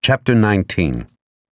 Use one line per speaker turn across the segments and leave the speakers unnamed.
Chapter 19.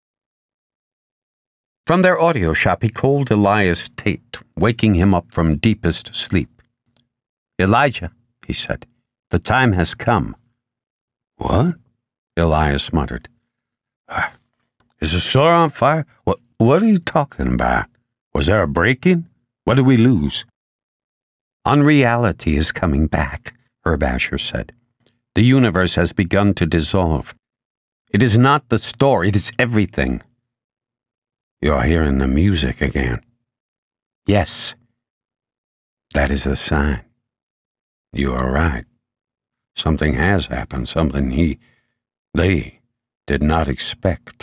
From their audio shop, he called Elias Tate, waking him up from deepest sleep. "Elijah," he said, "the time has come." "What?" Elias muttered. "Is the store on fire? What are you talking about? Was there a break-in? What did we lose?" "Unreality is coming back," Herb Asher said. "The universe has begun to dissolve. It is not the store, it is everything." "You're hearing the music again." "Yes." "That is a sign." "You are right. Something has happened, something they did not expect."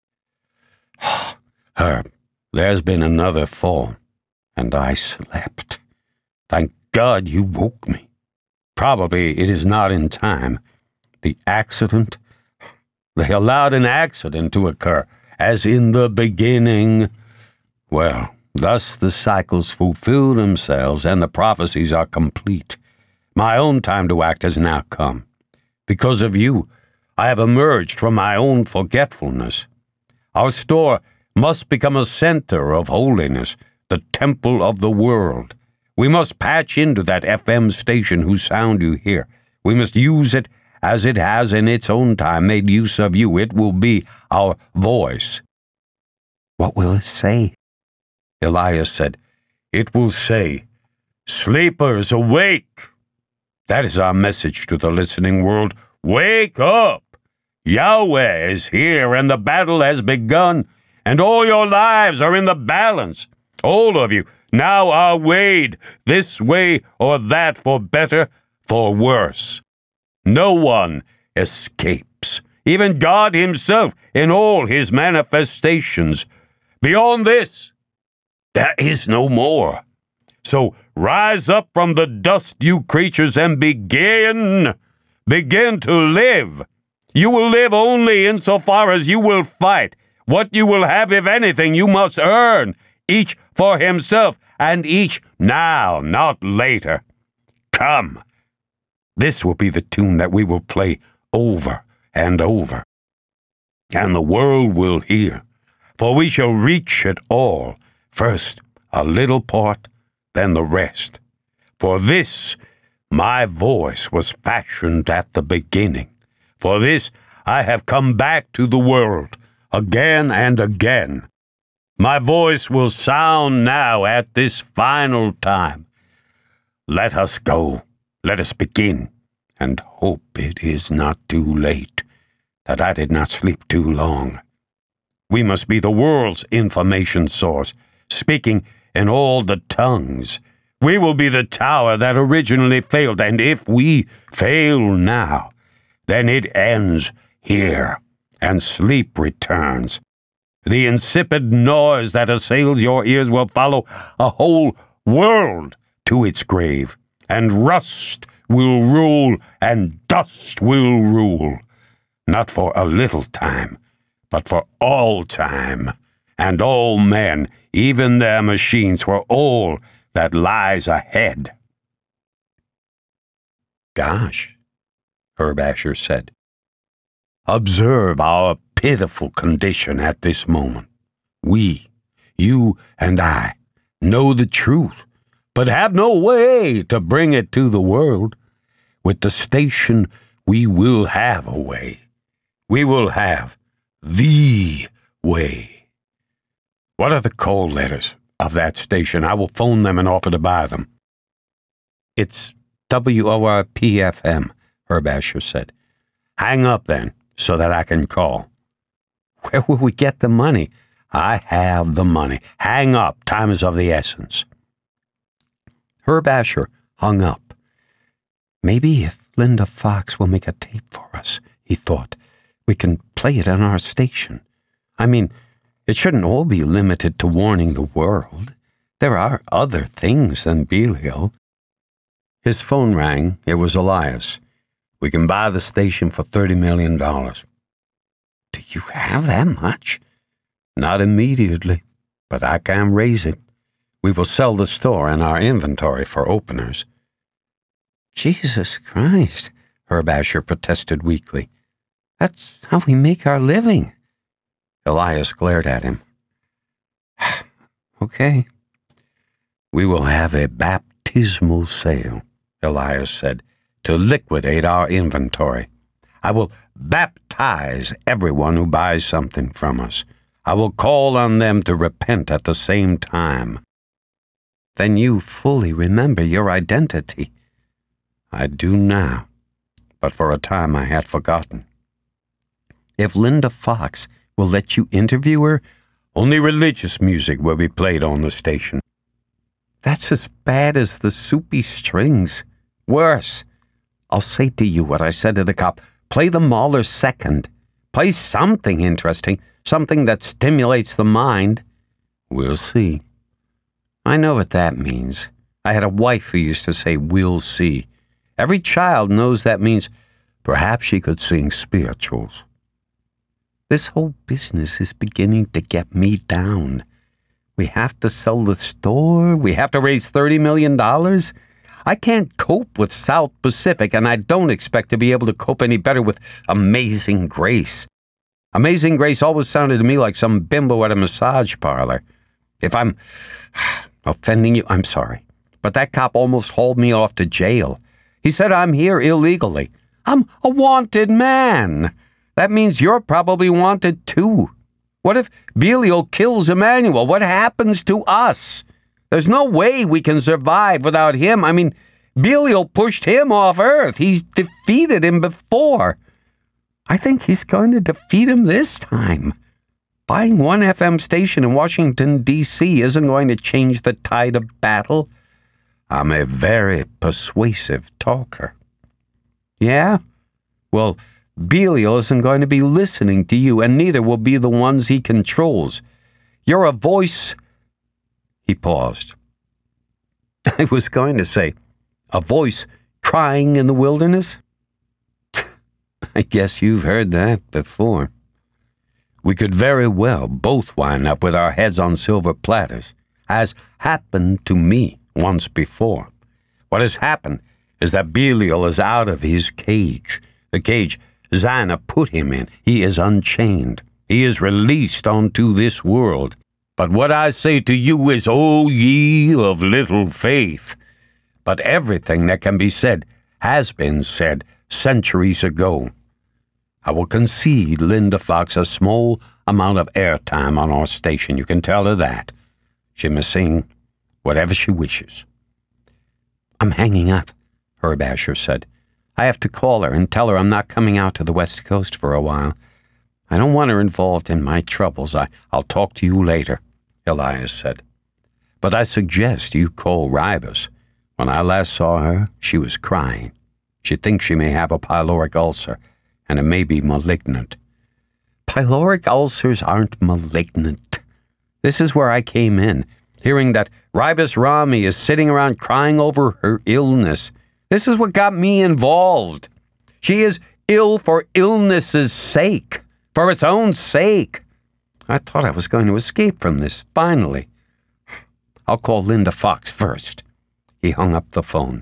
"Herb, there's been another fall, and I slept. Thank God you woke me. Probably it is not in time. The accident, they allowed an accident to occur, as in the beginning. Well, thus the cycles fulfill themselves, and the prophecies are complete. My own time to act has now come. Because of you, I have emerged from my own forgetfulness. Our store must become a center of holiness, the temple of the world. We must patch into that FM station whose sound you hear. We must use it as it has in its own time made use of you. It will be our voice." "What will it say?" Elias said. "It will say, 'Sleepers, awake!' That is our message to the listening world. Wake up! Yahweh is here, and the battle has begun, and all your lives are in the balance. All of you now are weighed this way or that, for better, for worse. No one escapes, even God himself in all his manifestations. Beyond this, there is no more. So rise up from the dust, you creatures, and begin to live. You will live only insofar as you will fight. What you will have, if anything, you must earn, each for himself, and each now, not later. Come. This will be the tune that we will play over and over. And the world will hear, for we shall reach it all. First a little part, then the rest. For this my voice was fashioned at the beginning. For this I have come back to the world again and again. My voice will sound now at this final time. Let us go. Let us begin, and hope it is not too late, that I did not sleep too long. We must be the world's information source, speaking in all the tongues. We will be the tower that originally failed, and if we fail now, then it ends here, and sleep returns. The insipid noise that assails your ears will follow a whole world to its grave, and rust will rule, and dust will rule, not for a little time, but for all time, and all men, even their machines, for all that lies ahead." "Gosh," Herb Asher said. "Observe our pitiful condition at this moment. We, you and I, know the truth, but have no way to bring it to the world. With the station, we will have a way. We will have the way. What are the call letters of that station? I will phone them and offer to buy them." "It's WORP-FM, Herb Asher said. "Hang up then, so that I can call." "Where will we get the money?" "I have the money. Hang up. Time is of the essence." Herb Asher hung up. "Maybe if Linda Fox will make a tape for us," he thought, "we can play it on our station. I mean, it shouldn't all be limited to warning the world. There are other things than Belial." His phone rang. It was Elias. "We can buy the station for $30 million. "Do you have that much?" "Not immediately, but I can raise it. We will sell the store and our inventory for openers." "Jesus Christ," Herb Asher protested weakly. "That's how how we make our living. Elias glared at him. Okay. We will have a baptismal sale, Elias said, to liquidate our inventory. I will baptize everyone who buys something from us. I will call on them to repent at the same time. Then you fully remember your identity. I do now, but for a time I had forgotten. If Linda Fox will let you interview her, only religious music will be played on the station. That's as bad as the Soupy Strings. Worse. I'll say to you what I said to the cop. Play the Mahler second. Play something interesting, something that stimulates the mind. We'll see. I know what that means. I had a wife who used to say, we'll see. Every child knows that means perhaps she could sing spirituals. This whole business is beginning to get me down. We have to sell the store. We have to raise $30 million. I can't cope with South Pacific, and I don't expect to be able to cope any better with Amazing Grace. Amazing Grace always sounded to me like some bimbo at a massage parlor. If I'm offending you, I'm sorry. But that cop almost hauled me off to jail. He said I'm here illegally. I'm a wanted man. That means you're probably wanted too. What if Belial kills Emmanuel? What happens to us? There's no way we can survive without him. I mean, Belial pushed him off Earth. He's defeated him before. I think he's going to defeat him this time. Buying one FM station in Washington, D.C. isn't going to change the tide of battle. I'm a very persuasive talker. Yeah? Well, Belial isn't going to be listening to you, and neither will be the ones he controls. You're a voice... He paused. I was going to say, a voice crying in the wilderness? I guess you've heard that before. We could very well both wind up with our heads on silver platters, as happened to me once before. What has happened is that Belial is out of his cage, the cage Zina put him in. He is unchained. He is released onto this world. But what I say to you is, O ye of little faith. But everything that can be said has been said centuries ago. I will concede Linda Fox a small amount of airtime on our station. You can tell her that. She may sing whatever she wishes. I'm hanging up, Herb Asher said. I have to call her and tell her I'm not coming out to the West Coast for a while. I don't want her involved in my troubles. I'll talk to you later, Elias said. But I suggest you call Ribas. When I last saw her, she was crying. She thinks she may have a pyloric ulcer, and it may be malignant. Pyloric ulcers aren't malignant. This is where I came in, hearing that Ribas Rami is sitting around crying over her illness. This is what got me involved. She is ill for illness's sake, for its own sake. I thought I was going to escape from this, finally. I'll call Linda Fox first. He hung up the phone.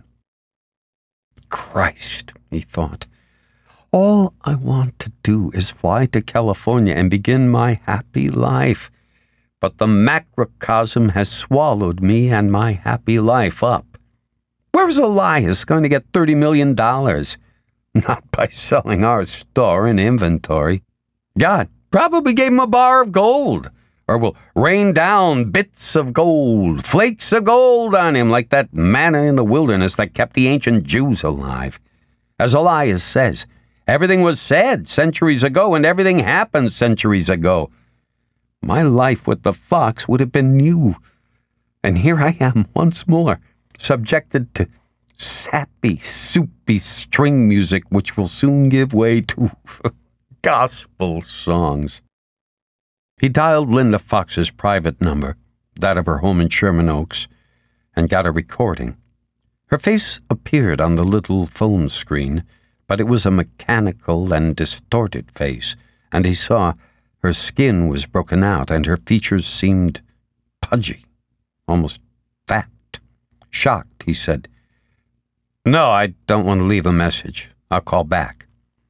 Christ, he thought. All I want to do is fly to California and begin my happy life. But the macrocosm has swallowed me and my happy life up. Where's Elias going to get $30 million? Not by selling our store and inventory. God probably gave him a bar of gold, or will rain down bits of gold, flakes of gold on him like that manna in the wilderness that kept the ancient Jews alive. As Elias says, everything was said centuries ago and everything happened centuries ago. My life with the Fox would have been new. And here I am once more, subjected to sappy, soupy string music, which will soon give way to gospel songs. He dialed Linda Fox's private number, that of her home in Sherman Oaks, and got a recording. Her face appeared on the little phone screen, but it was a mechanical and distorted face, and he saw her skin was broken out and her features seemed pudgy, almost fat. Shocked, he said, No, I don't want to leave a message. I'll call back.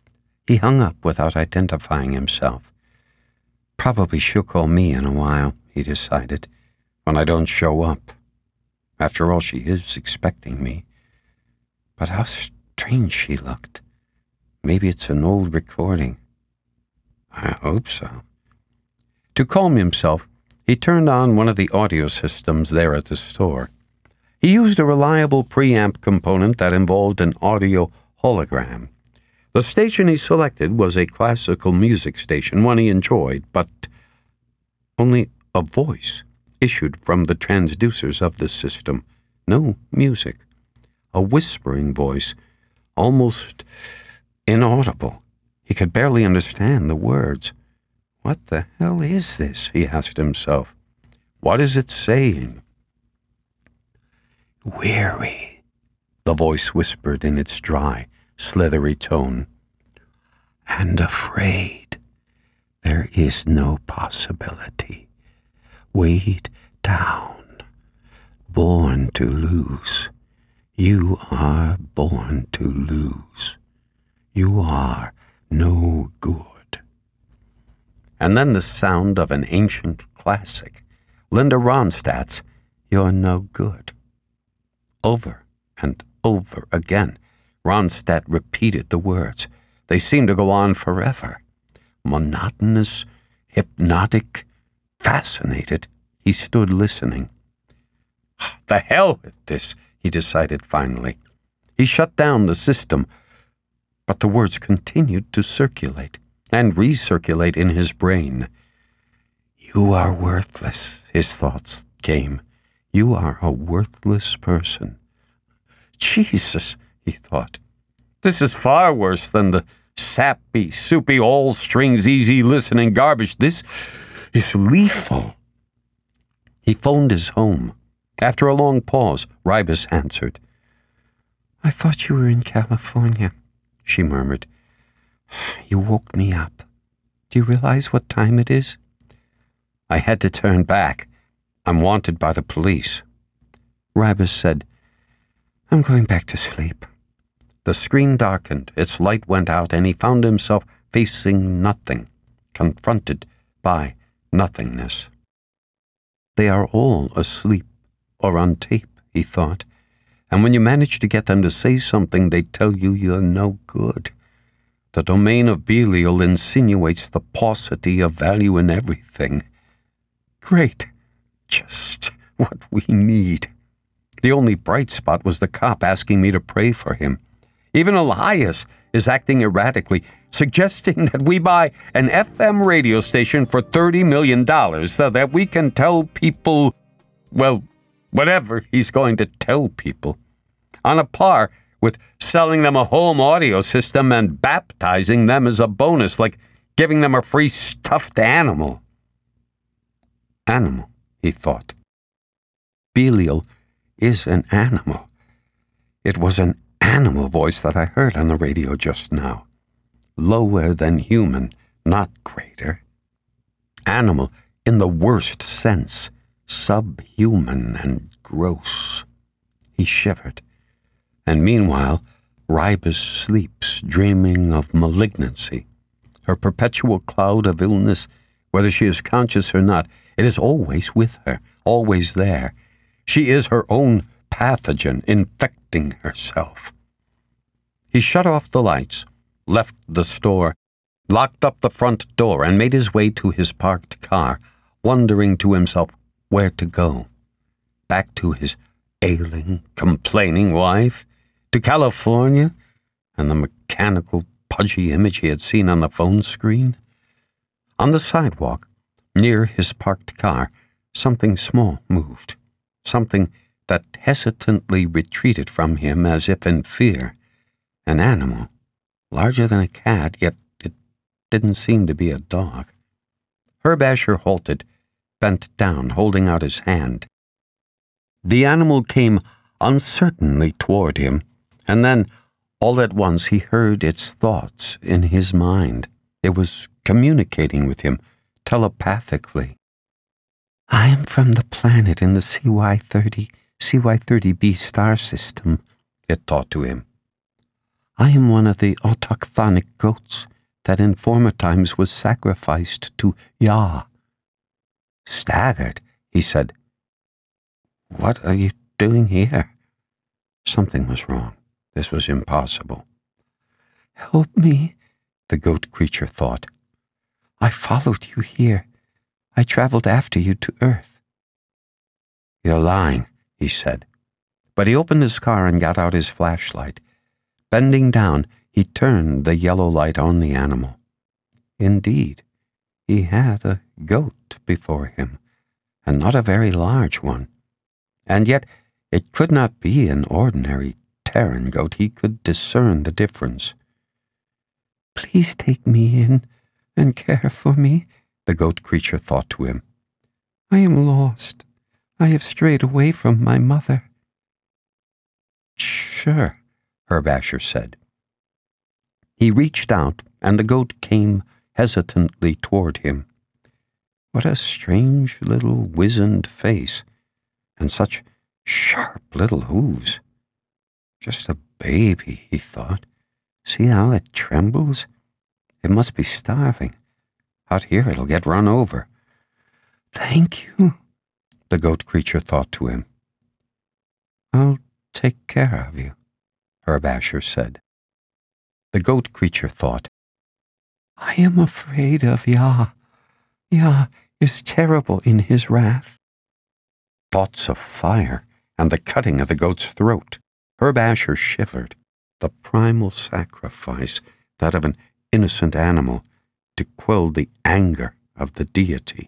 He hung up without identifying himself. Probably she'll call me in a while, he decided, when I don't show up. After all, she is expecting me. But how strange she looked. Maybe it's an old recording. I hope so. To calm himself, he turned on one of the audio systems there at the store. He used a reliable preamp component that involved an audio hologram. The station he selected was a classical music station, one he enjoyed, but only a voice issued from the transducers of the system. No music. A whispering voice, almost inaudible. He could barely understand the words. What the hell is this? He asked himself. What is it saying? Weary, the voice whispered in its dry, slithery tone. And afraid. There is no possibility. Weighed down. Born to lose. You are born to lose. You are no good. And then the sound of an ancient classic, Linda Ronstadt's You're No Good. Over and over again, Ronstadt repeated the words. They seemed to go on forever. Monotonous, hypnotic, fascinated, he stood listening. The hell with this, he decided finally. He shut down the system, but the words continued to circulate and recirculate in his brain. You are worthless, his thoughts came. You are a worthless person. Jesus, he thought. This is far worse than the sappy, soupy, all-strings, easy-listening garbage. This is lethal. He phoned his home. After a long pause, Ribas answered. I thought you were in California, she murmured. You woke me up. Do you realize what time it is? I had to turn back. I'm wanted by the police. Ribas said, I'm going back to sleep. The screen darkened, its light went out, and he found himself facing nothing, confronted by nothingness. They are all asleep or on tape, he thought, and when you manage to get them to say something, they tell you you're no good. The domain of Belial insinuates the paucity of value in everything. Great. Just what we need. The only bright spot was the cop asking me to pray for him. Even Elias is acting erratically, suggesting that we buy an FM radio station for $30 million so that we can tell people, well, whatever he's going to tell people, on a par with selling them a home audio system and baptizing them as a bonus, like giving them a free stuffed animal. Animal, he thought. Belial is an animal. It was an animal voice that I heard on the radio just now. Lower than human, not greater. Animal in the worst sense, subhuman and gross. He shivered. And meanwhile, Ribas sleeps, dreaming of malignancy. Her perpetual cloud of illness, whether she is conscious or not, it is always with her, always there. She is her own pathogen, infecting herself. He shut off the lights, left the store, locked up the front door, and made his way to his parked car, wondering to himself where to go. Back to his ailing, complaining wife? To California? And the mechanical, pudgy image he had seen on the phone screen? On the sidewalk, near his parked car, something small moved. Something that hesitantly retreated from him as if in fear. An animal, larger than a cat, yet it didn't seem to be a dog. Herb Asher halted, bent down, holding out his hand. The animal came uncertainly toward him, and then, all at once, he heard its thoughts in his mind. It was communicating with him telepathically. I am from the planet in the CY30b star system, it thought to him. I am one of the autochthonic goats that in former times was sacrificed to Yah. Staggered, he said, "What are you doing here?" Something was wrong. This was impossible. "Help me," the goat creature thought. "I followed you here. I traveled after you to Earth." "You're lying," he said. But he opened his car and got out his flashlight. Bending down, he turned the yellow light on the animal. Indeed, he had a goat before him, and not a very large one. And yet it could not be an ordinary Terran goat. He could discern the difference. "Please take me in and care for me," the goat creature thought to him. "I am lost. I have strayed away from my mother." "Sure," Herb Asher said. He reached out, and the goat came hesitantly toward him. What a strange little wizened face, and such sharp little hooves. Just a baby, he thought. See how it trembles? It must be starving. Out here it'll get run over. "Thank you," the goat creature thought to him. "I'll take care of you," Herb Asher said. The goat creature thought, "I am afraid of Yah. Yah is terrible in his wrath." Thoughts of fire and the cutting of the goat's throat. Herb Asher shivered. The primal sacrifice, that of an innocent animal, to quell the anger of the deity.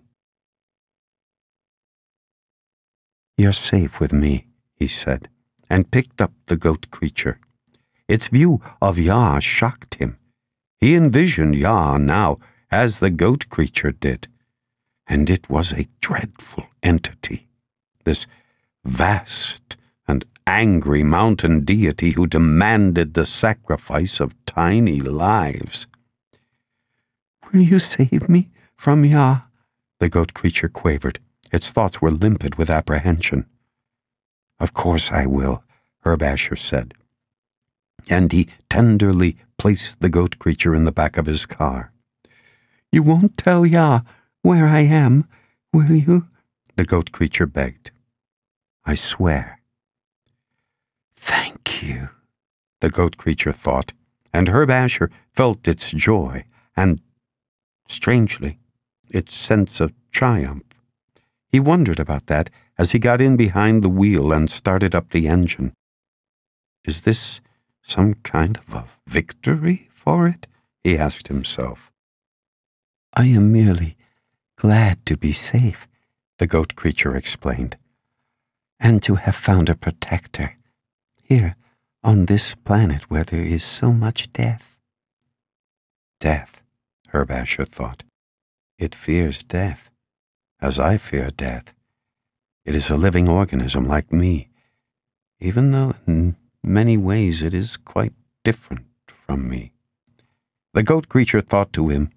"You're safe with me," he said, and picked up the goat creature. Its view of Yah shocked him. He envisioned Yah now as the goat creature did, and it was a dreadful entity, this vast and angry mountain deity who demanded the sacrifice of tiny lives. "Will you save me from Yah?" the goat creature quavered. Its thoughts were limpid with apprehension. "Of course I will," Herb Asher said. And he tenderly placed the goat creature in the back of his car. "You won't tell Yah where I am, will you?" the goat creature begged. "I swear." "Thank you," the goat creature thought, and Herb Asher felt its joy and, strangely, its sense of triumph. He wondered about that as he got in behind the wheel and started up the engine. Is this some kind of a victory for it? He asked himself. "I am merely glad to be safe," the goat creature explained, "and to have found a protector here on this planet where there is so much death." Death, Herb Asher thought. It fears death, as I fear death. It is a living organism like me, even though in many ways it is quite different from me. The goat creature thought to him,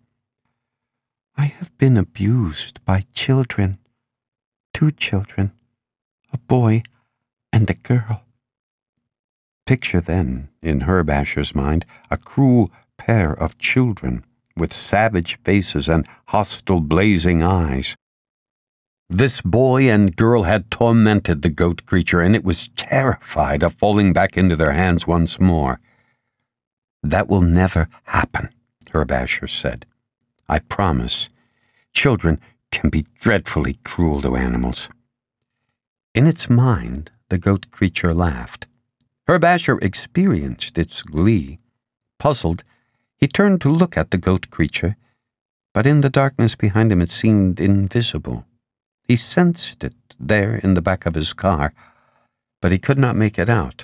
"I have been abused by children, 2 children, a boy and a girl." Picture then, in Herb Asher's mind, a cruel pair of children with savage faces and hostile blazing eyes. This boy and girl had tormented the goat creature, and it was terrified of falling back into their hands once more. "That will never happen," Herb Asher said. "I promise. Children can be dreadfully cruel to animals." In its mind, the goat creature laughed. Herb Asher experienced its glee. Puzzled, he turned to look at the goat creature, but in the darkness behind him it seemed invisible. He sensed it there in the back of his car, but he could not make it out.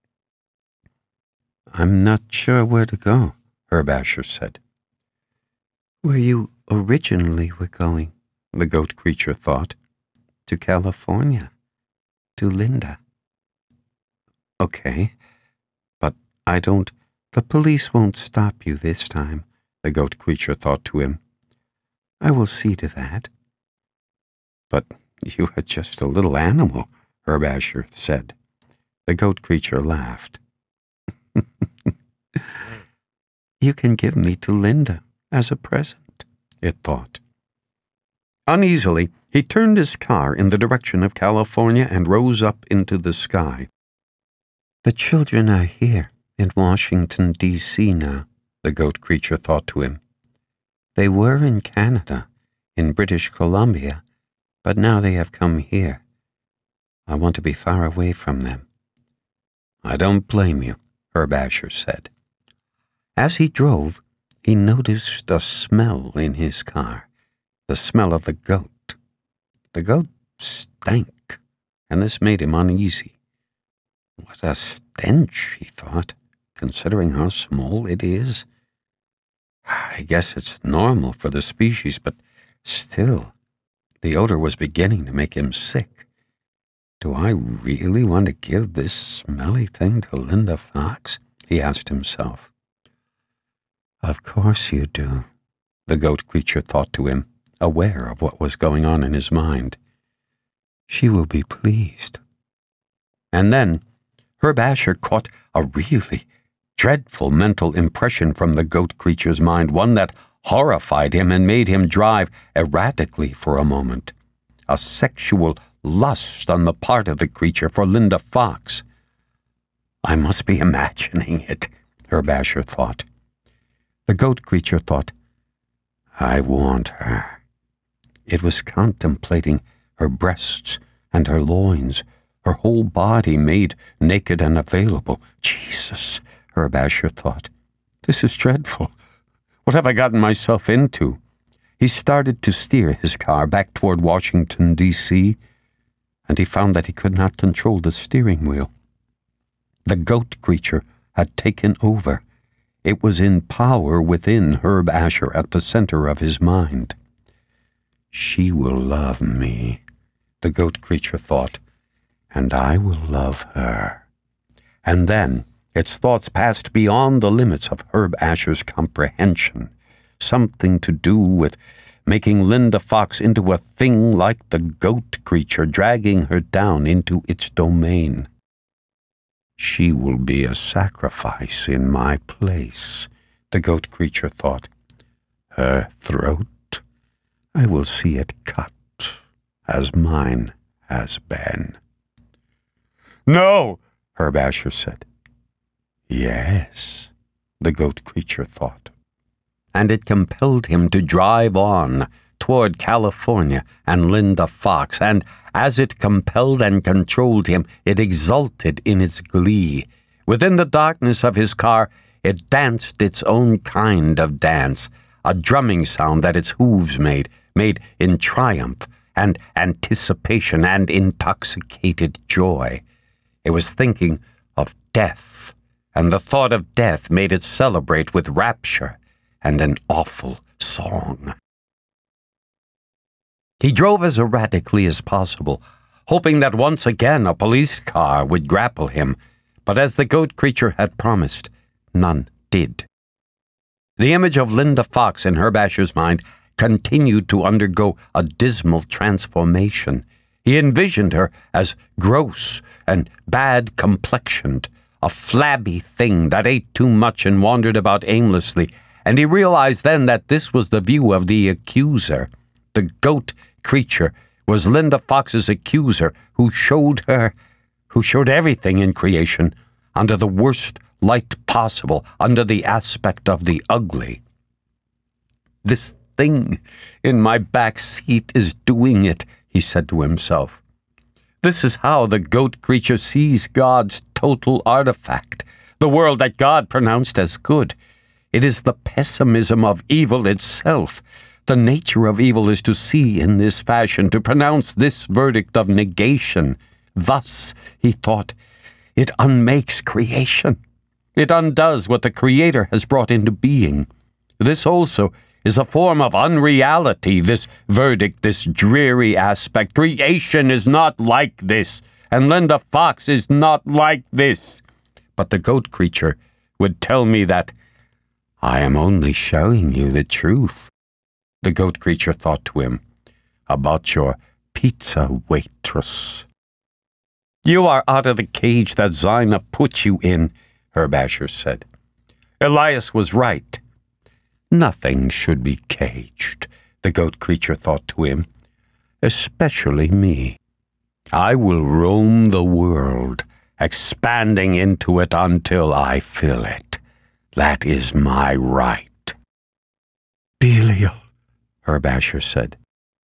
"I'm not sure where to go," Herb Asher said. "Where you originally were going," the goat creature thought. "To California. To Linda." "Okay, but I don't—" "The police won't stop you this time," the goat creature thought to him. "I will see to that." "But you are just a little animal," Herb Asher said. The goat creature laughed. You can give me to Linda as a present, it thought. Uneasily, he turned his car in the direction of California and rose up into the sky. The children are here in Washington, D.C. now, the goat creature thought to him. They were in Canada, in British Columbia, but now they have come here. I want to be far away from them. I don't blame you, Herb Asher said. As he drove, he noticed a smell in his car, the smell of the goat. The goat stank, and this made him uneasy. What a stench, he thought, considering how small it is. I guess it's normal for the species, but still, the odor was beginning to make him sick. Do I really want to give this smelly thing to Linda Fox? He asked himself. Of course you do, the goat creature thought to him, aware of what was going on in his mind. She will be pleased. And then Herb Asher caught a really dreadful mental impression from the goat creature's mind, one that horrified him and made him drive erratically for a moment. A sexual lust on the part of the creature for Linda Fox. I must be imagining it, Herb Asher thought. The goat creature thought, I want her. It was contemplating her breasts and her loins, her whole body made naked and available. Jesus, Herb Asher thought. This is dreadful. What have I gotten myself into? He started to steer his car back toward Washington, D.C., and he found that he could not control the steering wheel. The goat creature had taken over. It was in power within Herb Asher at the center of his mind. She will love me, the goat creature thought, and I will love her. And then its thoughts passed beyond the limits of Herb Asher's comprehension, something to do with making Linda Fox into a thing like the goat creature, dragging her down into its domain. She will be a sacrifice in my place, the goat creature thought. Her throat, I will see it cut, as mine has been. No, Herb Asher said. Yes, the goat creature thought. And it compelled him to drive on toward California and Linda Fox, and as it compelled and controlled him, it exulted in its glee. Within the darkness of his car, it danced its own kind of dance, a drumming sound that its hooves made in triumph and anticipation and intoxicated joy. It was thinking of death, and the thought of death made it celebrate with rapture and an awful song. He drove as erratically as possible, hoping that once again a police car would grapple him, but as the goat creature had promised, none did. The image of Linda Fox in Herb Asher's mind continued to undergo a dismal transformation. He envisioned her as gross and bad-complexioned, a flabby thing that ate too much and wandered about aimlessly, and he realized then that this was the view of the accuser. The goat creature was Linda Fox's accuser, who showed everything in creation under the worst light possible, under the aspect of the ugly. This thing in my back seat is doing it, he said to himself. This is how the goat creature sees God's total artifact, the world that God pronounced as good. It is the pessimism of evil itself. The nature of evil is to see in this fashion, to pronounce this verdict of negation. Thus, he thought, it unmakes creation. It undoes what the Creator has brought into being. This also is a form of unreality, this verdict, this dreary aspect. Creation is not like this, and Linda Fox is not like this. But the goat creature would tell me that I am only showing you the truth, the goat creature thought to him, about your pizza waitress. You are out of the cage that Zina put you in, Herb Asher said. Elias was right. Nothing should be caged, the goat creature thought to him, especially me. I will roam the world, expanding into it until I fill it. That is my right. Belial, Herb Asher said.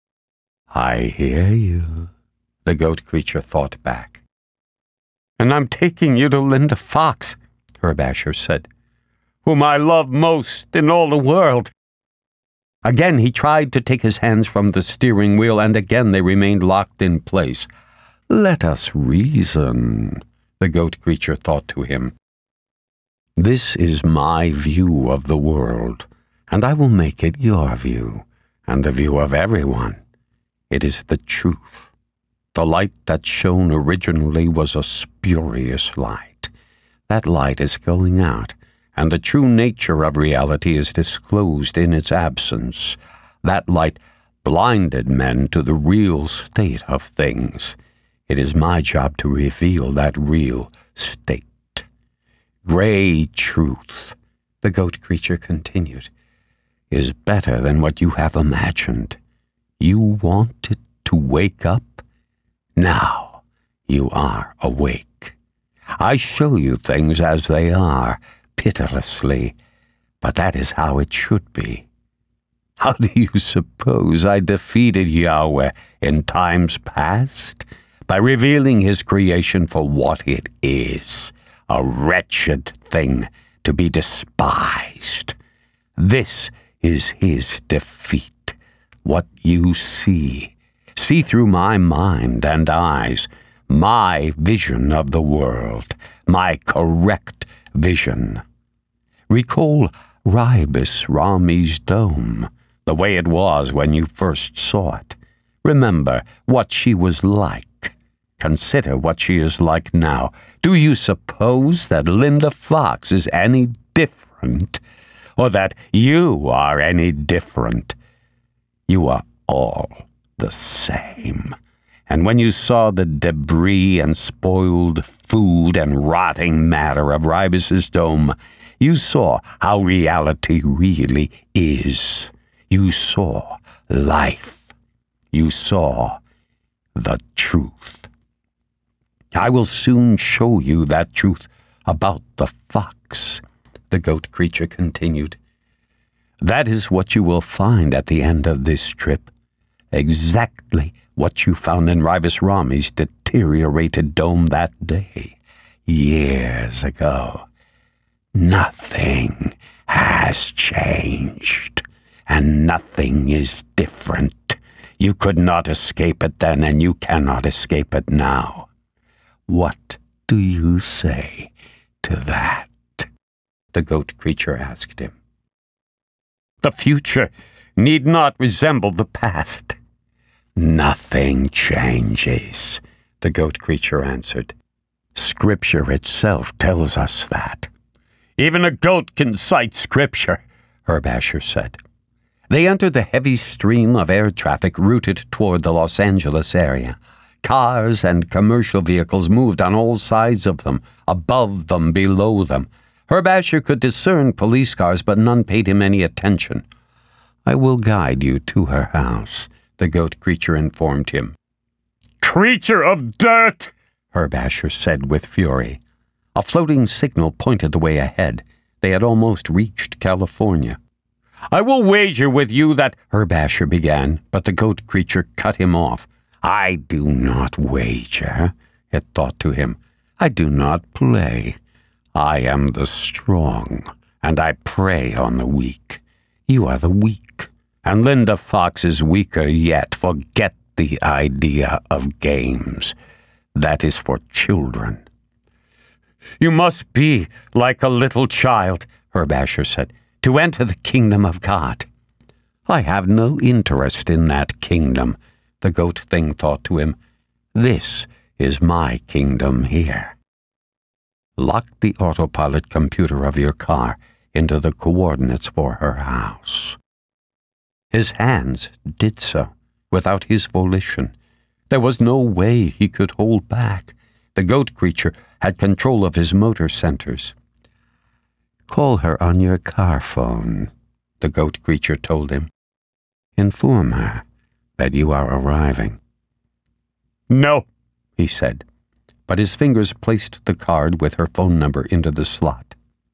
I hear you, the goat creature thought back. And I'm taking you to Linda Fox, Herb Asher said, whom I love most in all the world. Again he tried to take his hands from the steering wheel, and again they remained locked in place. Let us reason, the goat creature thought to him. This is my view of the world, and I will make it your view, and the view of everyone. It is the truth. The light that shone originally was a spurious light. That light is going out, and the true nature of reality is disclosed in its absence. That light blinded men to the real state of things. It is my job to reveal that real state. Gray truth, the goat creature continued, is better than what you have imagined. You wanted to wake up? Now you are awake. I show you things as they are, pitilessly, but that is how it should be. How do you suppose I defeated Yahweh in times past? By revealing his creation for what it is, a wretched thing to be despised. This is his defeat. What you see through my mind and eyes, my vision of the world, my correct vision. Recall Ribis Rami's dome, the way it was when you first saw it. Remember what she was like. Consider what she is like now. Do you suppose that Linda Fox is any different, or that you are any different? You are all the same. And when you saw the debris and spoiled food and rotting matter of Ribis's dome, you saw how reality really is. You saw life. You saw the truth. I will soon show you that truth about the fox, the goat creature continued. That is what you will find at the end of this trip. Exactly what you found in Ribis Rami's deteriorated dome that day, years ago. Nothing has changed, and nothing is different. You could not escape it then, and you cannot escape it now. What do you say to that? The goat creature asked him. The future need not resemble the past. Nothing changes, the goat creature answered. Scripture itself tells us that. Even a goat can cite Scripture, Herb Asher said. They entered the heavy stream of air traffic routed toward the Los Angeles area. Cars and commercial vehicles moved on all sides of them, above them, below them. Herb Asher could discern police cars, but none paid him any attention. I will guide you to her house, the goat creature informed him. Creature of dirt! Herb Asher said with fury. A floating signal pointed the way ahead. They had almost reached California. I will wager with you that Herb Asher began, but the goat creature cut him off. I do not wager, it thought to him. I do not play. I am the strong, and I prey on the weak. You are the weak, and Linda Fox is weaker yet. Forget the idea of games. That is for children. You must be like a little child, Herb Asher said, to enter the kingdom of God. I have no interest in that kingdom, the goat thing thought to him. This is my kingdom here. Lock the autopilot computer of your car into the coordinates for her house. His hands did so, without his volition. There was no way he could hold back. The goat creature had control of his motor centers. Call her on your car phone, the goat creature told him. Inform her that you are arriving. No, he said, but his fingers placed the card with her phone number into the slot.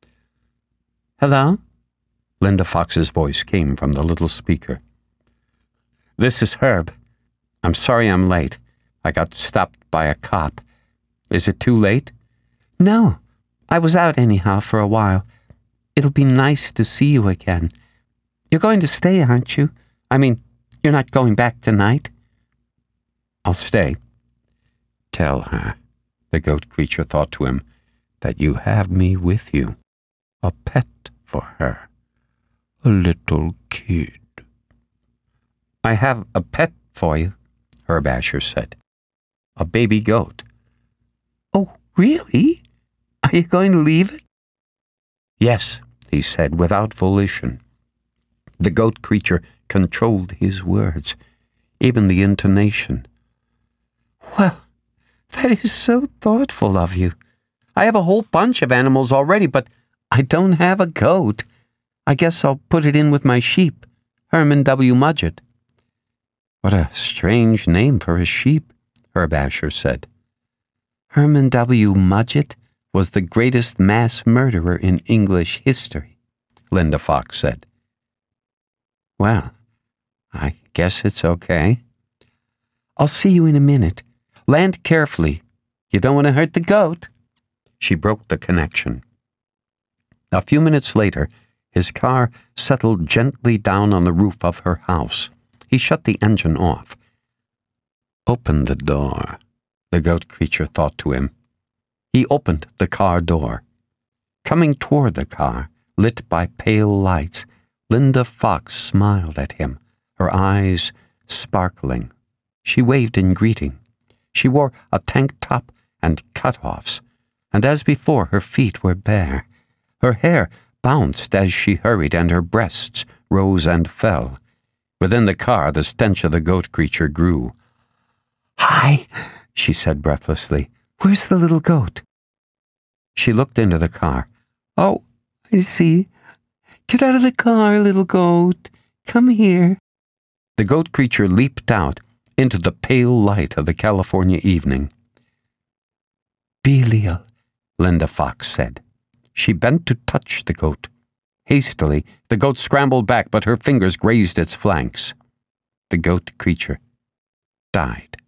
Hello? Linda Fox's voice came from the little speaker. This is Herb. I'm sorry I'm late. I got stopped by a cop. Is it too late? No, I was out anyhow for a while. It'll be nice to see you again. You're going to stay, aren't you? I mean, you're not going back tonight? I'll stay. Tell her, the goat creature thought to him, that you have me with you. A pet for her. A little kid. I have a pet for you, Herb Asher said. A baby goat. Oh, really? Are you going to leave it? Yes, he said without volition. The goat creature controlled his words, even the intonation. Well, that is so thoughtful of you. I have a whole bunch of animals already, but I don't have a goat. I guess I'll put it in with my sheep, Herman W. Mudgett. What a strange name for a sheep, Herb Asher said. Herman W. Mudgett was the greatest mass murderer in English history, Linda Fox said. Well, I guess it's okay. I'll see you in a minute. Land carefully. You don't want to hurt the goat. She broke the connection. A few minutes later, his car settled gently down on the roof of her house. He shut the engine off. Open the door, the goat creature thought to him. He opened the car door. Coming toward the car, lit by pale lights, Linda Fox smiled at him, her eyes sparkling. She waved in greeting. She wore a tank top and cut-offs, and as before her feet were bare. Her hair bounced as she hurried, and her breasts rose and fell. Within the car, the stench of the goat creature grew. Hi, she said breathlessly. Where's the little goat? She looked into the car. Oh, I see. Get out of the car, little goat. Come here. The goat creature leaped out into the pale light of the California evening. Belial, Linda Fox said. She bent to touch the goat. Hastily, the goat scrambled back, but her fingers grazed its flanks. The goat creature died.